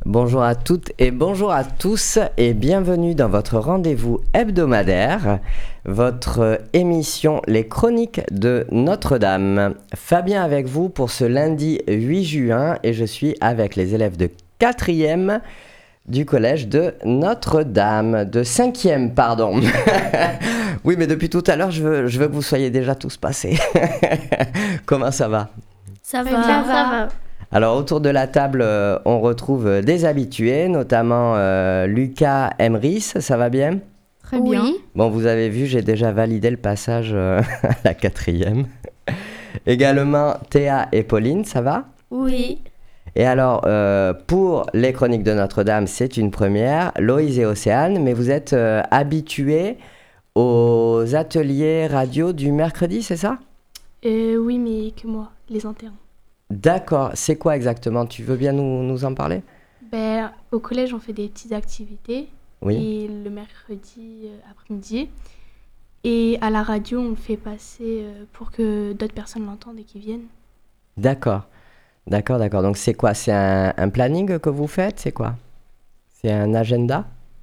Bonjour à toutes et bonjour à tous et bienvenue dans votre rendez-vous hebdomadaire, votre émission Les Chroniques de Notre-Dame. Fabien avec vous pour ce lundi 8 juin et je suis avec les élèves de 4e du collège de Notre-Dame, de 5e pardon. Oui, mais depuis tout à l'heure je veux que vous soyez déjà tous passés. Comment ça va ? Ça va. Ça va. Alors autour de la table, on retrouve des habitués, notamment Lucas Emrys, ça va bien ? Très bien. Oui. Bon, vous avez vu, j'ai déjà validé le passage à la 4e. Également Théa et Pauline, ça va ? Oui. Et alors, pour les Chroniques de Notre-Dame, c'est une première, Loïse et Océane, mais vous êtes habitués aux ateliers radio du mercredi, c'est ça ? Oui, mais que moi, les internes. D'accord, c'est quoi exactement ? Tu veux bien nous en parler ? Au collège, on fait des petites activités. Oui. Et le mercredi après-midi. Et à la radio, on le fait passer pour que d'autres personnes l'entendent et qu'ils viennent. D'accord. Donc c'est quoi ? C'est un planning que vous faites ? C'est quoi ? C'est un agenda ?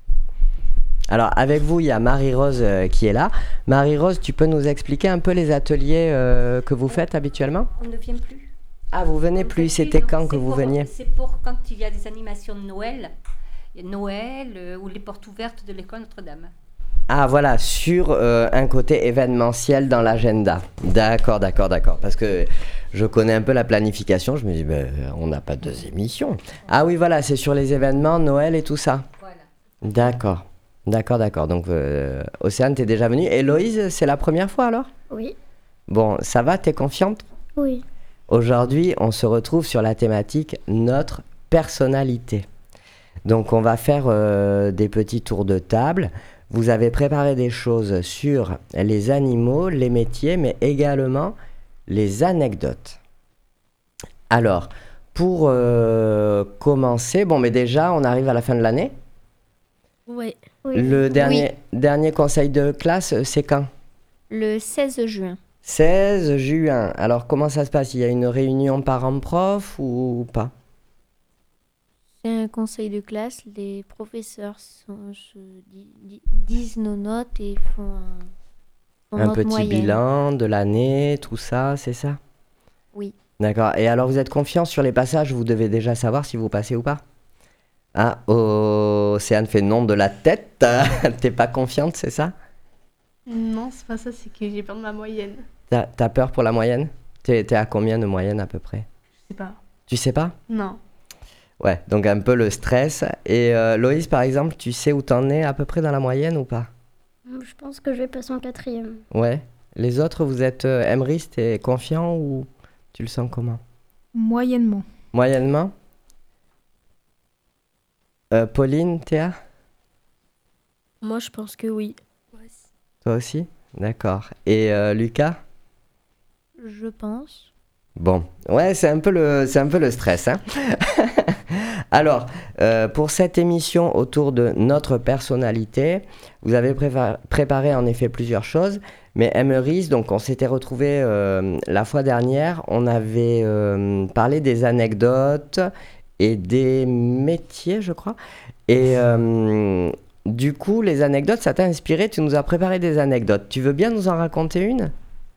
Alors avec vous, il y a Marie-Rose qui est là. Marie-Rose, tu peux nous expliquer un peu les ateliers que vous faites habituellement ? On ne vient plus. Ah, vous venez On plus, fait c'était non, quand c'est que vous pour- veniez ? C'est pour quand il y a des animations de Noël. Il y a Noël ou les portes ouvertes de l'école Notre-Dame. Ah voilà, sur un côté événementiel dans l'agenda. D'accord. Parce que je connais un peu la planification, je me dis, on n'a pas 2 émissions. Ah oui, voilà, c'est sur les événements, Noël et tout ça. Voilà. D'accord. Donc, Océane, t'es déjà venue. Et Loïse, c'est la première fois alors ? Oui. Bon, ça va, t'es confiante ? Oui. Aujourd'hui, on se retrouve sur la thématique notre personnalité. Donc, on va faire des petits tours de table. Vous avez préparé des choses sur les animaux, les métiers, mais également les anecdotes. Alors, pour commencer, mais déjà, on arrive à la fin de l'année. Oui. Le dernier conseil de classe, c'est quand ? Le 16 juin. 16 juin. Alors, comment ça se passe ? Il y a une réunion parents-prof ou pas ? C'est un conseil de classe. Les professeurs disent nos notes et font Un notre petit moyenne. bilan de l'année, tout ça, c'est ça ? Oui. D'accord. Et alors, vous êtes confiant sur les passages ? Vous devez déjà savoir si vous passez ou pas ? Ah, Océane fait non de la tête. T'es pas confiante, c'est ça ? Non, c'est pas ça, c'est que j'ai peur de ma moyenne. T'as peur pour la moyenne ? T'es à combien de moyenne à peu près ? Je sais pas. Tu sais pas ? Non. Ouais, donc un peu le stress. Et Loïse, par exemple, tu sais où t'en es à peu près dans la moyenne ou pas ? Je pense que je vais passer en 4e. Ouais. Les autres, vous êtes Emrys, t'es confiant ou tu le sens comment ? Moyennement. Moyennement ? Pauline, Théa ? Moi, je pense que oui. Toi aussi ? D'accord. Et Lucas ? Je pense. Bon, ouais, c'est un peu le stress, hein. Alors, pour cette émission autour de notre personnalité, vous avez préparé en effet plusieurs choses, mais Emrys, donc on s'était retrouvés la fois dernière, on avait parlé des anecdotes et des métiers, je crois, et du coup, les anecdotes, ça t'a inspiré, tu nous as préparé des anecdotes. Tu veux bien nous en raconter une ?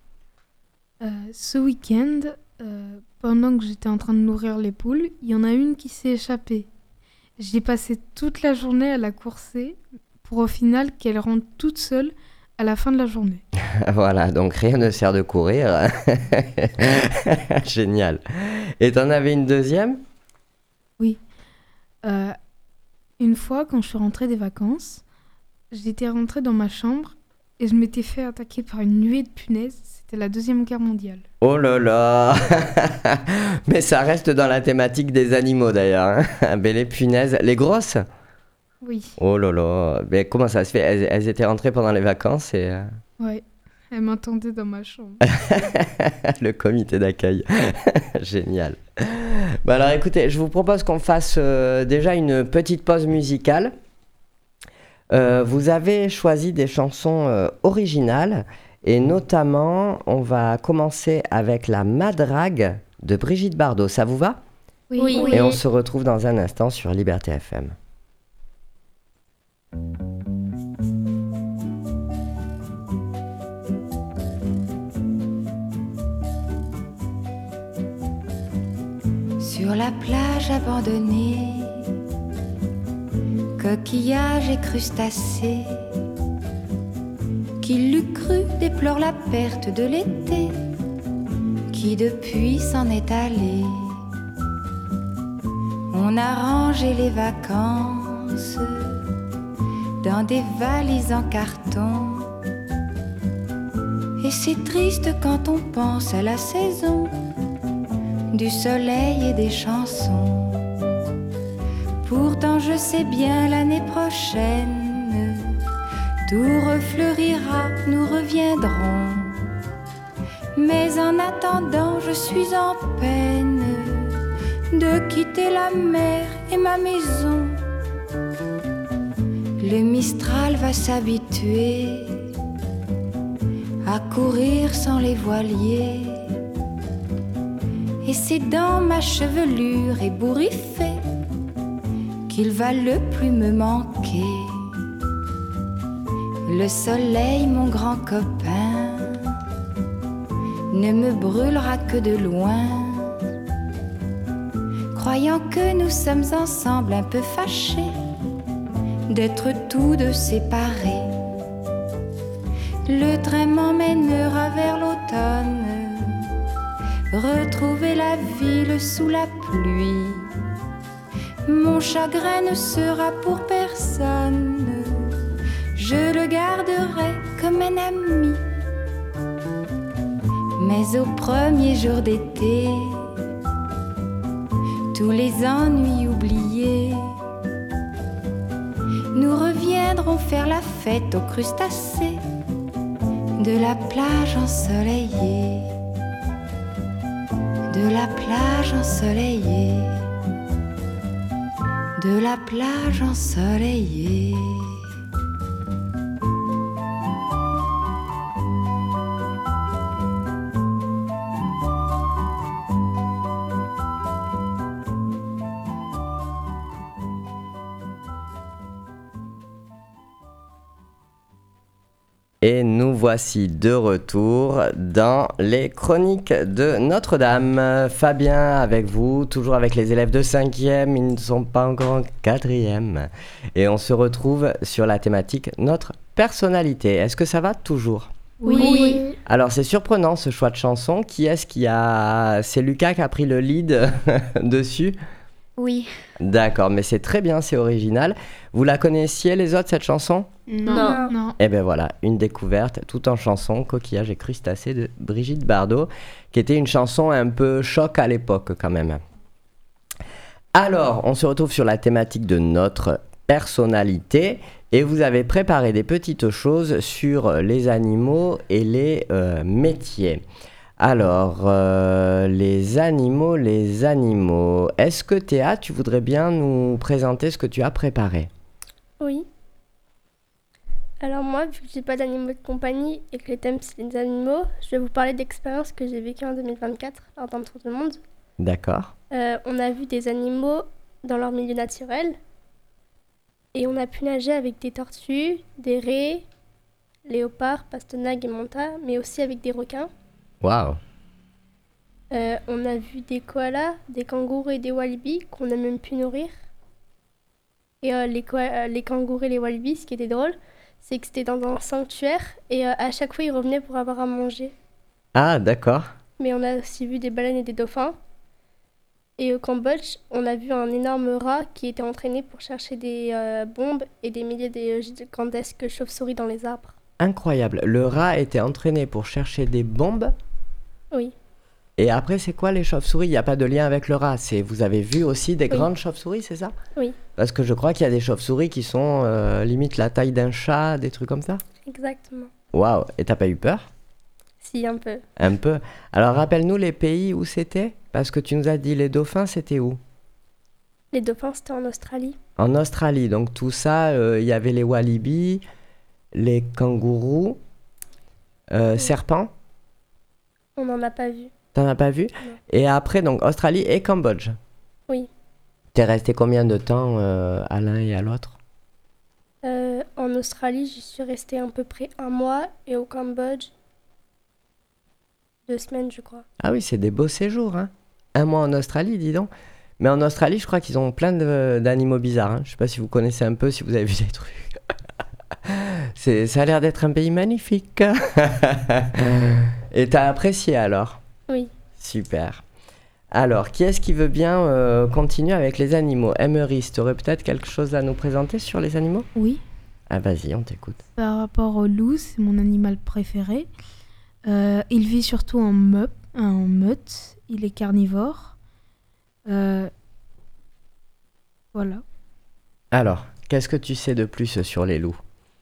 Ce week-end, pendant que j'étais en train de nourrir les poules, il y en a une qui s'est échappée. J'ai passé toute la journée à la courser pour au final qu'elle rentre toute seule à la fin de la journée. Voilà, donc rien ne sert de courir. Génial. Et t'en avais une deuxième ? Une fois, quand je suis rentrée des vacances, j'étais rentrée dans ma chambre et je m'étais fait attaquer par une nuée de punaises. C'était la Deuxième Guerre mondiale. Oh là là. Mais ça reste dans la thématique des animaux d'ailleurs, hein. Mais les punaises, les grosses ? Oui. Oh là là. Mais comment ça se fait ? Elles étaient rentrées pendant les vacances et Ouais. Elle m'entendait dans ma chambre. le comité d'accueil. Génial. Bah alors écoutez, je vous propose qu'on fasse déjà une petite pause musicale. Vous avez choisi des chansons originales et notamment on va commencer avec La Madrague de Brigitte Bardot. Ça vous va ? Oui. Et on se retrouve dans un instant sur Liberté FM. Sur la plage abandonnée, coquillages et crustacés, qui l'eût cru déplore la perte de l'été, qui depuis s'en est allé. On a rangé les vacances dans des valises en carton, et c'est triste quand on pense à la saison du soleil et des chansons. Pourtant je sais bien l'année prochaine tout refleurira, nous reviendrons. Mais en attendant je suis en peine de quitter la mer et ma maison. Le Mistral va s'habituer à courir sans les voiliers, et c'est dans ma chevelure ébouriffée qu'il va le plus me manquer. Le soleil, mon grand copain, ne me brûlera que de loin, croyant que nous sommes ensemble un peu fâchés d'être tous deux séparés. Le train m'emmènera vers l'automne, retrouver la ville sous la pluie. Mon chagrin ne sera pour personne, je le garderai comme un ami. Mais au premier jour d'été, tous les ennuis oubliés, nous reviendrons faire la fête aux crustacés de la plage ensoleillée, de la plage ensoleillée, de la plage ensoleillée. Et nous voici de retour dans les chroniques de Notre-Dame. Fabien avec vous, toujours avec les élèves de 5e, ils ne sont pas encore en 4e. Et on se retrouve sur la thématique Notre personnalité. Est-ce que ça va toujours ? Oui. Alors c'est surprenant ce choix de chanson. Qui est-ce qui a... C'est Lucas qui a pris le lead dessus ? Oui. D'accord, mais c'est très bien, c'est original. Vous la connaissiez les autres, cette chanson ? Non. Non. Eh bien voilà, une découverte tout en chanson, Coquillage et crustacés de Brigitte Bardot, qui était une chanson un peu choc à l'époque quand même. Alors, on se retrouve sur la thématique de notre personnalité et vous avez préparé des petites choses sur les animaux et les métiers. Alors, les animaux. Est-ce que Théa, tu voudrais bien nous présenter ce que tu as préparé ? Oui. Alors moi, vu que j'ai pas d'animaux de compagnie et que le thème c'est les animaux, je vais vous parler d'expériences que j'ai vécues en 2024 lors d'un tour du monde. D'accord. On a vu des animaux dans leur milieu naturel et on a pu nager avec des tortues, des raies, léopards, pastenagues et mantas, mais aussi avec des requins. Waouh. On a vu des koalas, des kangourous et des walibi qu'on a même pu nourrir. Et les kangourous et les walibi, ce qui était drôle, c'est que c'était dans un sanctuaire et à chaque fois ils revenaient pour avoir à manger. Ah, d'accord. Mais on a aussi vu des baleines et des dauphins. Et au Cambodge, on a vu un énorme rat qui était entraîné pour chercher des bombes et des milliers de gigantesques chauves-souris dans les arbres. Incroyable. Le rat était entraîné pour chercher des bombes. Oui. Et après, c'est quoi les chauves-souris ? Il n'y a pas de lien avec le rat. Vous avez vu aussi des Oui. grandes chauves-souris, c'est ça ? Oui. Parce que je crois qu'il y a des chauves-souris qui sont limite la taille d'un chat, des trucs comme ça. Exactement. Waouh. Et t'as pas eu peur ? Si, un peu. Un peu. Alors, rappelle-nous les pays où c'était ? Parce que tu nous as dit les dauphins, c'était où ? Les dauphins, c'était en Australie. En Australie. Donc, tout ça, il y avait les walibi, les kangourous, serpents. On n'en a pas vu. T'en as pas vu ? Non. Et après, donc, Australie et Cambodge. T'es resté combien de temps à l'un et à l'autre? En Australie, j'y suis restée à peu près 1 mois et au Cambodge, 2 semaines, je crois. Ah oui, c'est des beaux séjours, hein. 1 mois en Australie, dis donc. Mais en Australie, je crois qu'ils ont plein d'animaux bizarres, hein. Je sais pas si vous connaissez un peu, si vous avez vu des trucs. Ça a l'air d'être un pays magnifique. Et t'as apprécié alors? Oui. Super. Alors, qui est-ce qui veut bien continuer avec les animaux? Emery, tu aurais peut-être quelque chose à nous présenter sur les animaux? Oui. Ah, vas-y, on t'écoute. Par rapport au loup, c'est mon animal préféré. Il vit surtout en meute. Il est carnivore. Voilà. Alors, qu'est-ce que tu sais de plus sur les loups?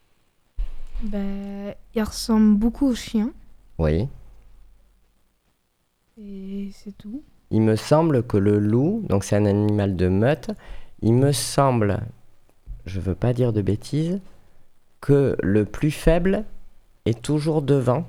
Il ressemble beaucoup aux chiens. Oui. Et c'est tout. Il me semble que le loup, donc c'est un animal de meute, il me semble, je veux pas dire de bêtises, que le plus faible est toujours devant.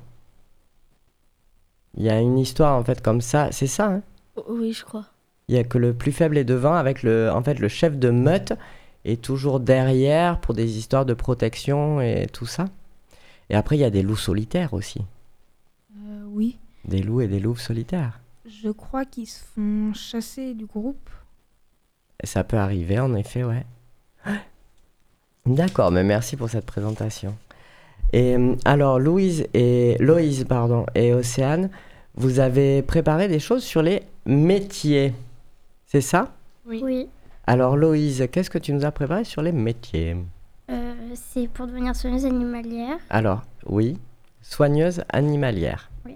Il y a une histoire en fait comme ça, c'est ça, hein? Oui, je crois. Il y a que le plus faible est devant, avec le chef de meute est toujours derrière pour des histoires de protection et tout ça. Et après il y a des loups solitaires aussi. Oui. Des loups et des louves solitaires. Je crois qu'ils se font chasser du groupe. Ça peut arriver, en effet, ouais. D'accord, mais merci pour cette présentation. Et alors, Loïse et Océane, vous avez préparé des choses sur les métiers. C'est ça? Oui. Alors, Loïse, qu'est-ce que tu nous as préparé sur les métiers? C'est pour devenir soigneuse animalière. Alors, oui, soigneuse animalière. Oui.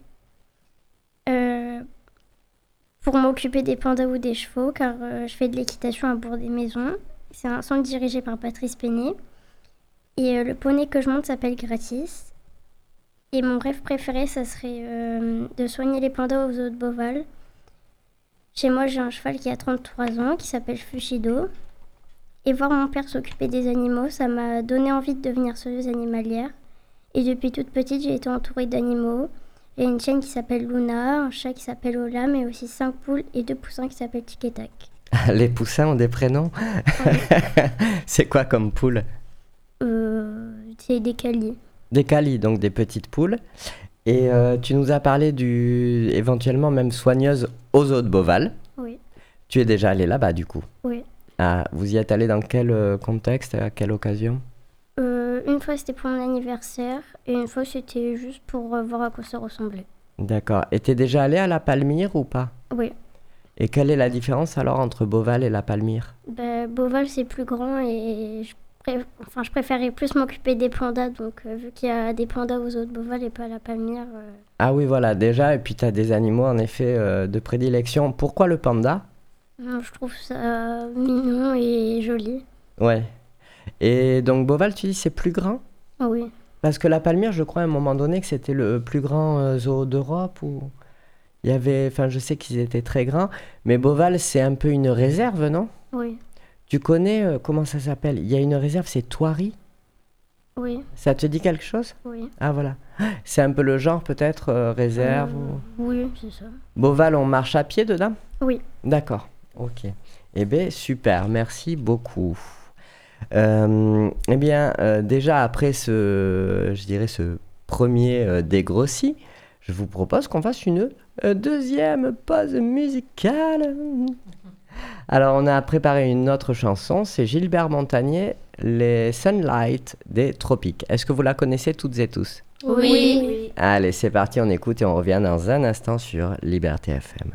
Pour m'occuper des pandas ou des chevaux, car je fais de l'équitation à Bourg-des-Maisons. C'est un centre dirigé par Patrice Péné. Et le poney que je monte s'appelle Gratis. Et mon rêve préféré, ça serait de soigner les pandas au zoo de Beauval. Chez moi, j'ai un cheval qui a 33 ans, qui s'appelle Fushido. Et voir mon père s'occuper des animaux, ça m'a donné envie de devenir soigneuse animalière. Et depuis toute petite, j'ai été entourée d'animaux. J'ai une chienne qui s'appelle Luna, un chat qui s'appelle Ola, mais aussi 5 poules et 2 poussins qui s'appellent Tic et Tac. Les poussins ont des prénoms? C'est quoi comme poule? C'est des calis. Des calis, donc des petites poules. Et tu nous as parlé éventuellement même soigneuse aux zoo de Beauval. Oui. Tu es déjà allée là-bas du coup? Oui. Ah, vous y êtes allée dans quel contexte, à quelle occasion? Une fois c'était pour mon anniversaire et une fois c'était juste pour voir à quoi ça ressemblait. D'accord. Et t'es déjà allée à la Palmyre ou pas? Oui. Et quelle est la différence alors entre Beauval et la Palmyre? Beauval c'est plus grand et je préférais plus m'occuper des pandas, donc vu qu'il y a des pandas aux zoo de Beauval et pas à la Palmyre. Ah oui, voilà, déjà, et puis t'as des animaux en effet de prédilection. Pourquoi le panda? Je trouve ça mignon et joli. Ouais. Et donc Beauval, tu dis c'est plus grand? Oui. Parce que la Palmyre, je crois à un moment donné que c'était le plus grand zoo d'Europe où il y avait, enfin je sais qu'ils étaient très grands, mais Beauval c'est un peu une réserve, non? Oui. Tu connais, comment ça s'appelle? Il y a une réserve, c'est Thoiry? Oui. Ça te dit quelque chose? Oui. Ah voilà. C'est un peu le genre peut-être, réserve Oui, c'est ça. Beauval, on marche à pied dedans? Oui. D'accord, ok. Eh bien, super, merci beaucoup. Eh bien, déjà après ce premier dégrossi, je vous propose qu'on fasse une deuxième pause musicale. Alors, on a préparé une autre chanson, c'est Gilbert Montagnier, Les Sunlight des Tropiques. Est-ce que vous la connaissez toutes et tous? Oui. Allez, c'est parti, on écoute et on revient dans un instant sur Liberté FM.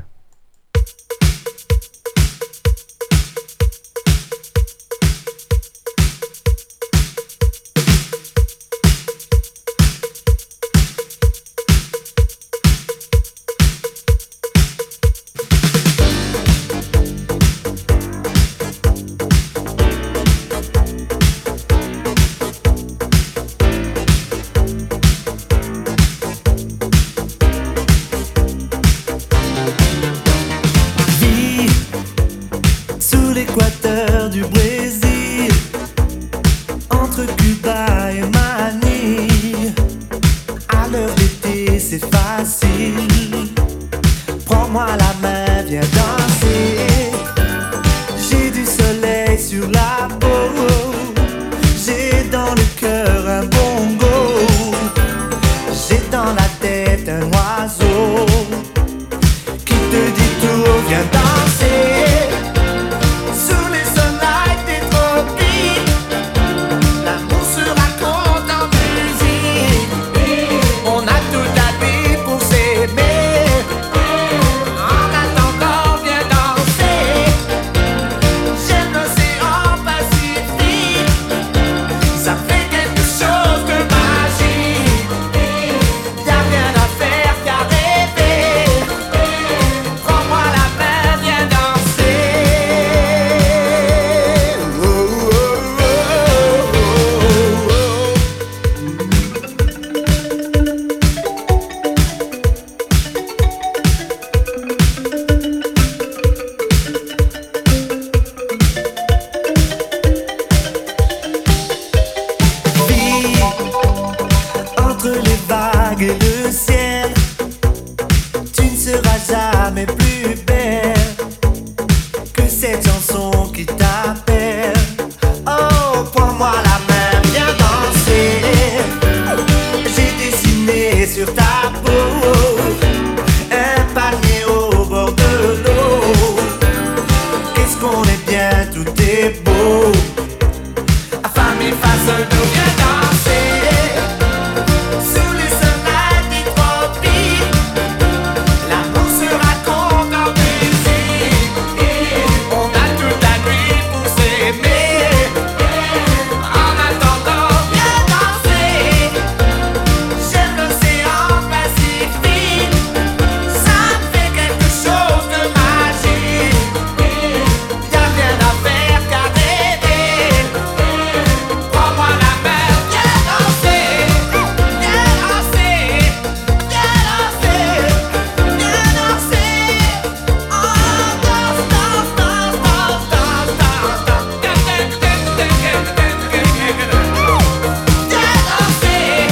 nous, viens danser. Sous le soleil des tropiques, l'amour se raconte en musique. On a toute la nuit pour s'aimer. En attendant, viens danser. J'aime l'océan Pacifique. Ça me fait quelque chose de magique. Y'a rien à faire qu'à rêver. Prends-moi la main, viens danser. Viens danser. Viens danser. Viens danser. Oh, danse, danse, danse, danse, danse, danse. Viens danser. Viens danser. Viens danser.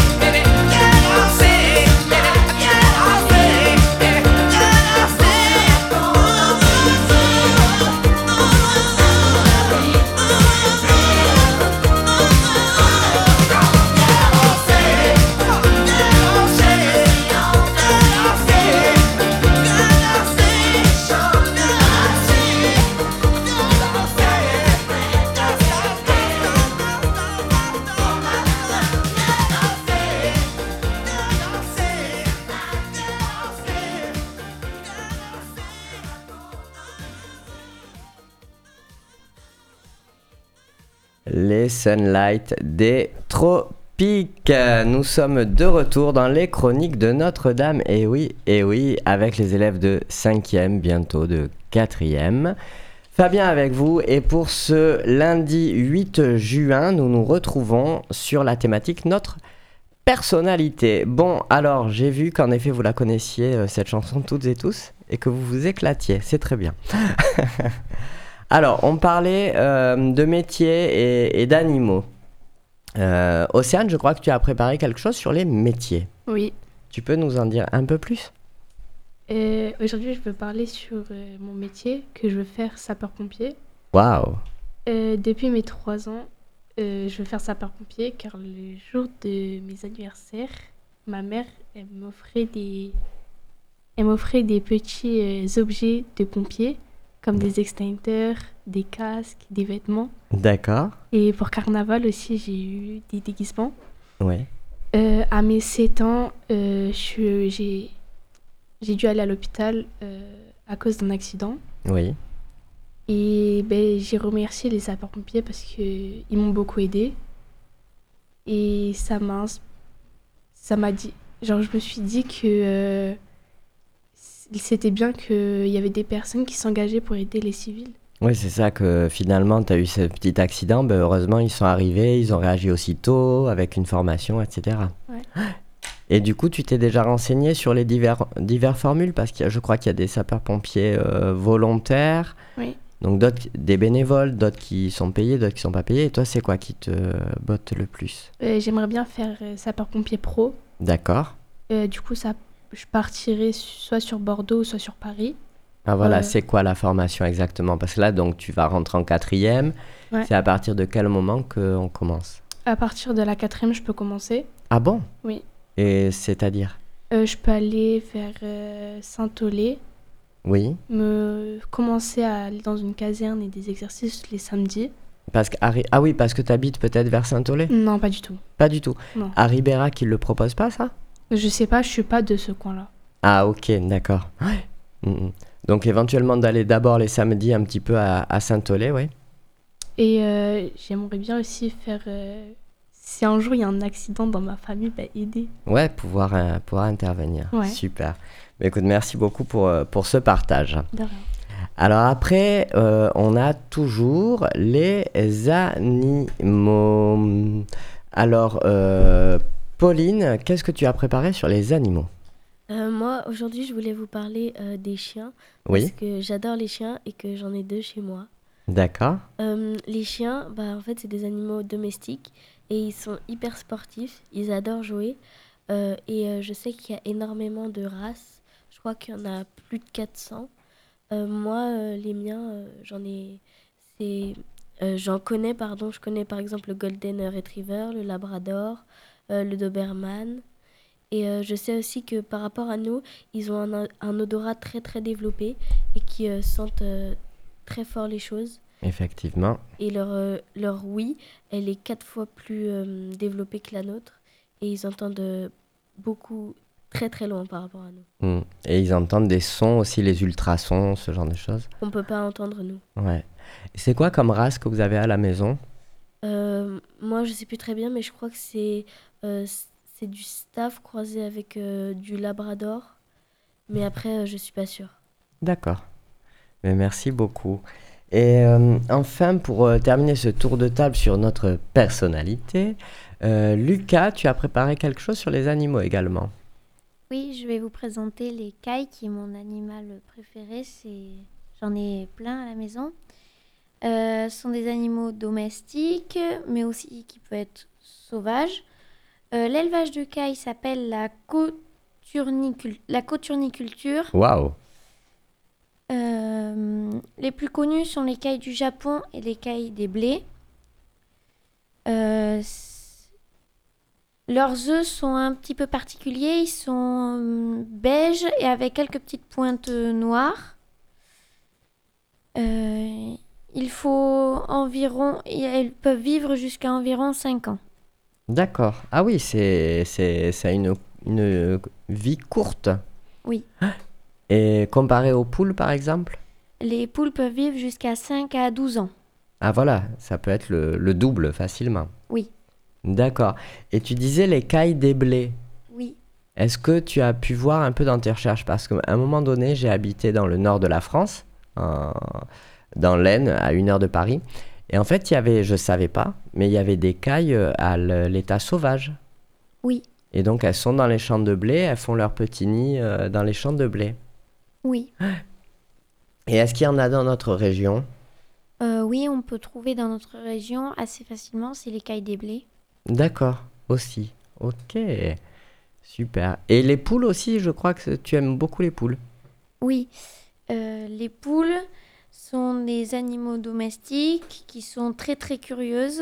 Les Sunlight des tropiques. Nous sommes de retour dans les chroniques de Notre-Dame. Et oui, avec les élèves de 5e, bientôt de 4e. Fabien avec vous. Et pour ce lundi 8 juin, nous nous retrouvons sur la thématique Notre personnalité. Bon, alors, j'ai vu qu'en effet, vous la connaissiez, cette chanson, toutes et tous, et que vous vous éclatiez. C'est très bien. Alors, on parlait de métiers et d'animaux. Océane, je crois que tu as préparé quelque chose sur les métiers. Oui. Tu peux nous en dire un peu plus ? Aujourd'hui, je veux parler sur mon métier, que je veux faire sapeur-pompier. Waouh ! Depuis mes 3 ans, je veux faire sapeur-pompier car le jour de mes anniversaires, ma mère elle m'offrait des petits objets de pompiers comme des extincteurs, des casques, des vêtements. D'accord. Et pour carnaval aussi, j'ai eu des déguisements. Oui. À mes 7 ans, j'ai dû aller à l'hôpital à cause d'un accident. Oui. Et j'ai remercié les sapeurs-pompiers parce qu'ils m'ont beaucoup aidé. Et ça m'a dit... Genre, je me suis dit que c'était bien qu'il y avait des personnes qui s'engageaient pour aider les civils. Oui, c'est ça que finalement, tu as eu ce petit accident. Heureusement, ils sont arrivés, ils ont réagi aussitôt, avec une formation, etc. Ouais. Et du coup, tu t'es déjà renseigné sur les divers formules parce que je crois qu'il y a des sapeurs-pompiers volontaires. Oui. Donc des bénévoles, d'autres qui sont payés, d'autres qui sont pas payés. Et toi, c'est quoi qui te botte le plus ? J'aimerais bien faire sapeur-pompier pro. D'accord. Du coup, je partirai soit sur Bordeaux, soit sur Paris. Ah voilà, c'est quoi la formation exactement ? Parce que là, donc, tu vas rentrer en 4e. Ouais. C'est à partir de quel moment qu'on commence ? À partir de la 4e, je peux commencer. Ah bon ? Oui. Et c'est-à-dire ? Je peux aller vers Saint-Aulé. Oui. Commencer à aller dans une caserne et des exercices les samedis. Parce que, parce que tu habites peut-être vers Saint-Aulé ? Non, pas du tout. Pas du tout. Non. À Ribérac, ils le proposent pas, ça ? Je sais pas, je suis pas de ce coin-là. Ah ok, d'accord. Ouais. Donc éventuellement d'aller d'abord les samedis un petit peu à Saint-Aulé, oui. Et j'aimerais bien aussi faire... si un jour il y a un accident dans ma famille, aider. Ouais, pouvoir intervenir. Ouais. Super. Mais écoute, merci beaucoup pour ce partage. De rien. Alors après, on a toujours les animaux. Alors, Pauline, qu'est-ce que tu as préparé sur les animaux ? Moi, aujourd'hui, je voulais vous parler des chiens. Oui. Parce que j'adore les chiens et que j'en ai 2 chez moi. D'accord. Les chiens, en fait, c'est des animaux domestiques et ils sont hyper sportifs. Ils adorent jouer. Et je sais qu'il y a énormément de races. Je crois qu'il y en a plus de 400. Moi, les miens, j'en connais, je connais par exemple le Golden Retriever, le Labrador, le Doberman. Et je sais aussi que par rapport à nous, ils ont un odorat très très développé et qui sentent très fort les choses. Effectivement. Et leur ouïe, elle est 4 fois plus développée que la nôtre. Et ils entendent beaucoup, très très loin par rapport à nous. Et ils entendent des sons aussi, les ultrasons, ce genre de choses. On ne peut pas entendre, nous. Ouais. Et c'est quoi comme race que vous avez à la maison? Moi, je ne sais plus très bien, mais je crois que c'est du staff croisé avec du labrador. Mais après, je ne suis pas sûre. D'accord. Mais merci beaucoup. Et enfin, pour terminer ce tour de table sur notre personnalité, Lucas, tu as préparé quelque chose sur les animaux également. Oui, je vais vous présenter les cailles, qui est mon animal préféré. J'en ai plein à la maison. Ce sont des animaux domestiques, mais aussi qui peuvent être sauvages. L'élevage de cailles s'appelle la coturniculture. Waouh! Les plus connus sont les cailles du Japon et les cailles des blés. Leurs œufs sont un petit peu particuliers, ils sont beiges et avec quelques petites pointes noires. Elles peuvent vivre jusqu'à environ 5 ans. D'accord. Ah oui, ça a une vie courte. Oui. Et comparé aux poules, par exemple? Les poules peuvent vivre jusqu'à 5 à 12 ans. Ah voilà, ça peut être le double facilement. Oui. D'accord. Et tu disais les cailles des blés. Oui. Est-ce que tu as pu voir un peu dans tes recherches? Parce qu'à un moment donné, j'ai habité dans le nord de la France, dans l'Aisne, à 1 heure de Paris. Et en fait, je savais pas, mais il y avait des cailles à l'état sauvage. Oui. Et donc, elles sont dans les champs de blé, elles font leur petit nid dans les champs de blé. Oui. Et est-ce qu'il y en a dans notre région? Oui, on peut trouver dans notre région assez facilement, c'est les cailles des blés. D'accord, aussi. Ok, super. Et les poules aussi, je crois que tu aimes beaucoup les poules. Oui, les poules sont des animaux domestiques qui sont très très curieuses.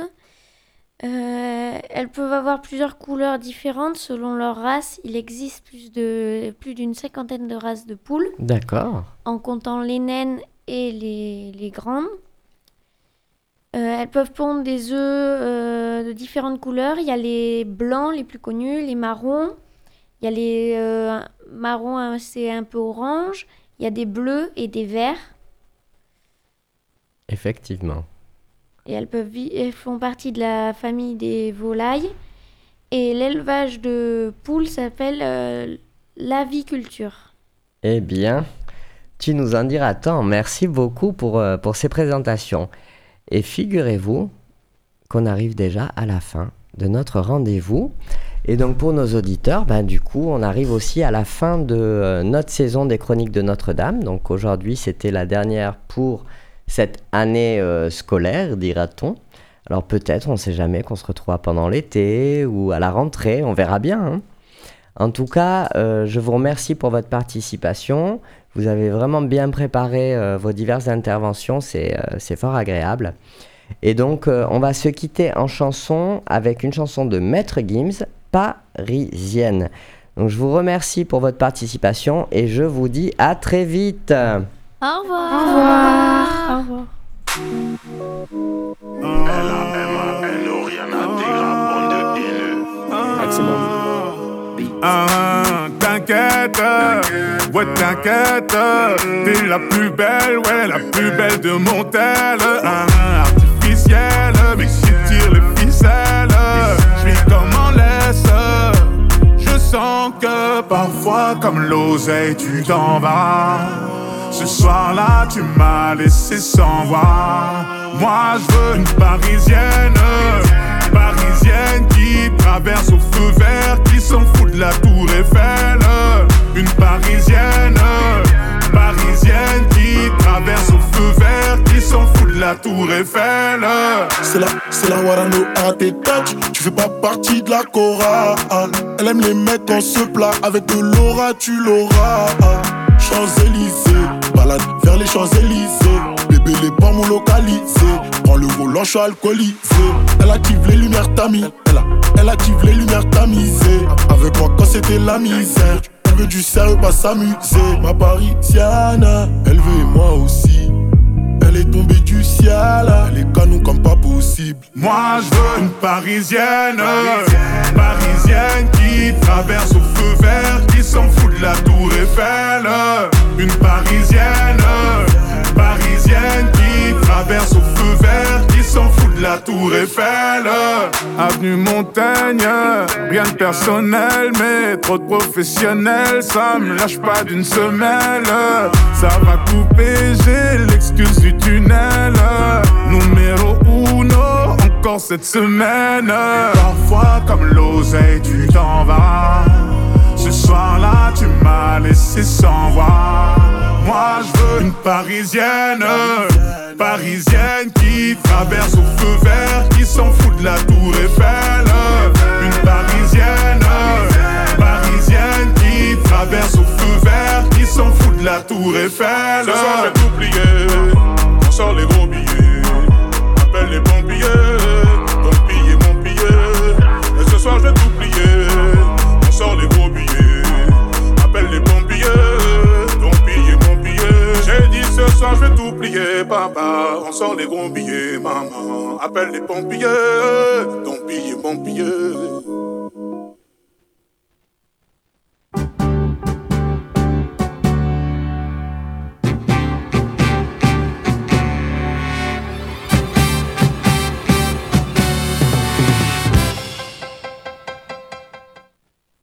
Elles peuvent avoir plusieurs couleurs différentes selon leur race. Il existe plus d'une 50aine de races de poules. D'accord. En comptant les naines et les grandes. Elles peuvent pondre des œufs de différentes couleurs. Il y a les blancs les plus connus, les marrons. Il y a les marrons, c'est un peu orange. Il y a des bleus et des verts. Effectivement. Et elles font partie de la famille des volailles. Et l'élevage de poules s'appelle l'aviculture. Eh bien, tu nous en diras tant. Merci beaucoup pour ces présentations. Et figurez-vous qu'on arrive déjà à la fin de notre rendez-vous. Et donc pour nos auditeurs, du coup, on arrive aussi à la fin de notre saison des Chroniques de Notre-Dame. Donc aujourd'hui, c'était la dernière pour cette année scolaire, dira-t-on. Alors peut-être, on ne sait jamais, qu'on se retrouvera pendant l'été ou à la rentrée, on verra bien. Hein. En tout cas, je vous remercie pour votre participation. Vous avez vraiment bien préparé vos diverses interventions, c'est fort agréable. Et donc, on va se quitter en chanson avec une chanson de Maître Gims, Parisienne. Donc, je vous remercie pour votre participation et je vous dis à très vite. Au revoir. Au revoir. Au revoir. L-A-M-A-N-O, rien n'intégrable, bande de haineux. Maximum. T'inquiète, ouais t'inquiète, t'es la plus belle, ouais la plus belle de mon tel. Artificielle, mais j'étire les ficelles, j'vis comme en laisse. Je sens que parfois comme l'oseille tu t'en vas. Ce soir-là tu m'as laissé sans voix. Moi je veux une parisienne, parisienne qui traverse au feu vert, qui s'en fout de la tour Eiffel. Une parisienne, parisienne qui traverse au feu vert, qui s'en fout de la tour Eiffel. C'est la Warano à tes touch, tu fais pas partie de la chorale. Elle aime les mecs en se plat, avec de l'aura tu l'auras. Champs-Élysées, balade vers les Champs-Élysées. Bébé les pommes localisées, prends le volant, je suis alcoolisé. Elle active les lumières tamisées, elle active les lumières tamisées. Avec moi quand c'était la misère, elle veut du sérieux, pas s'amuser. Ma parisienne, elle veut et moi aussi. Elle elle est tombée du ciel. Elle est canon comme pas possible. Moi je veux une parisienne, parisienne qui traverse au feu vert, qui s'en fout de la tour Eiffel. Une parisienne, parisienne qui traverse au feu vert, qui s'en fout de la tour Eiffel. Avenue Montaigne, rien de personnel, mais trop de professionnels, ça me lâche pas d'une semelle. Ça va couper, j'ai l'excuse du tunnel. Numéro uno, encore cette semaine. Parfois comme l'oseille, tu t'en vas. Ce soir-là, tu m'as laissé sans voix. Moi, je veux une parisienne, parisienne qui traverse au feu vert, qui s'en fout de la tour Eiffel. Une parisienne, parisienne qui traverse au feu vert, qui s'en fout de la tour Eiffel. Ce soir, je vais tout plier, on sort les gros billets. Appelle les pompiers, donc piller mon billet. Et ce soir, je vais tout plier, on sort les gros billets. Appelle les pompiers, donc piller mon billet. J'ai dit ce soir, je vais tout plier, papa. On sort les gros billets, maman. Appelle les pompiers, donc piller mon billet.